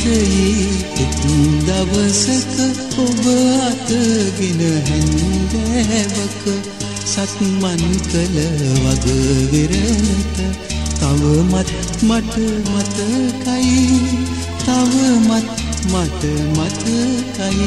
අතීතයේ එක් දවසක ඔබ අතගෙන හැන්දෑවක සක්මන් කළ වග විරලට තවමත් මට මතකයි තවමත් මට මතකයි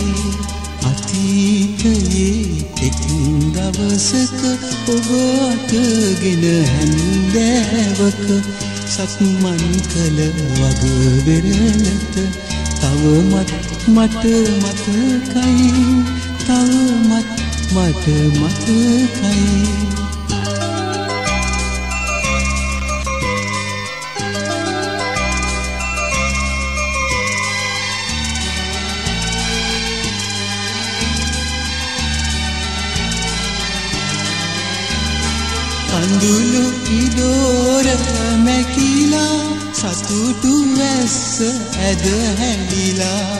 අතීතයේ එක් දවසක ඔබ අතගෙන හැන්දෑවක සක්මන් කළ වග විරලට තවමත් මට මතකයි තවමත් මට මතකයි කඳුළු ඉඩෝර මැකිලා සතුටු වැස්ස ඇද හැලිලා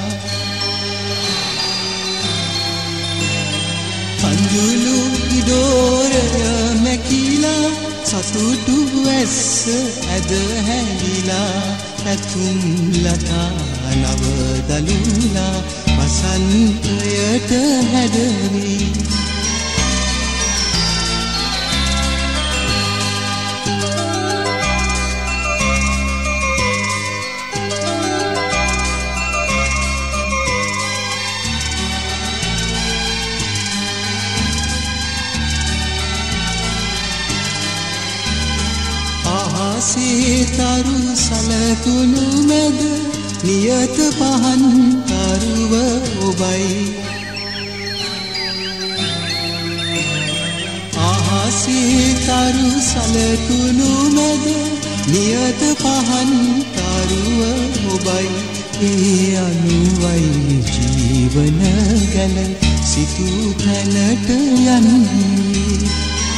කඳුළු ඉඩෝර මැකිලා සතුටු වැස්ස ඇද හැලිලා ඇතුම් ලතා නව දලුලා වසන්තයට හැඩවී තරු සලකුණු මැද නියත පහන් තරුව ඔබයි ආහසේ තරු සලකුණු මැද නියත පහන් තරුව ඔබයි ඒ අනුවයි ජීවන ගැල සිතු තැනට යන්නේ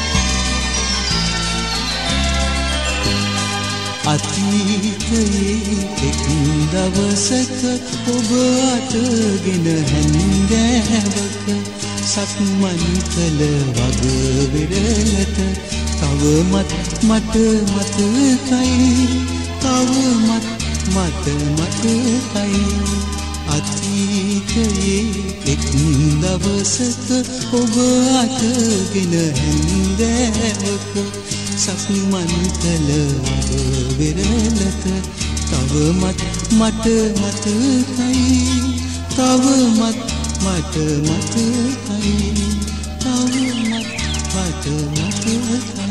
අතීතයේ එක් දවසක ඔබ අතගෙන හැන්දෑවක සක්මන් කළ වග විරලට තවමත් මට මතකයි තවමත් මට මතකයි අතීතයේ එක් දවසක ඔබ අතගෙන හැන්දෑවක සක්මන් කළ වග විරලට තවමත් මට මතකයි තවමත් මට මතකයි තවමත් මට මතකයි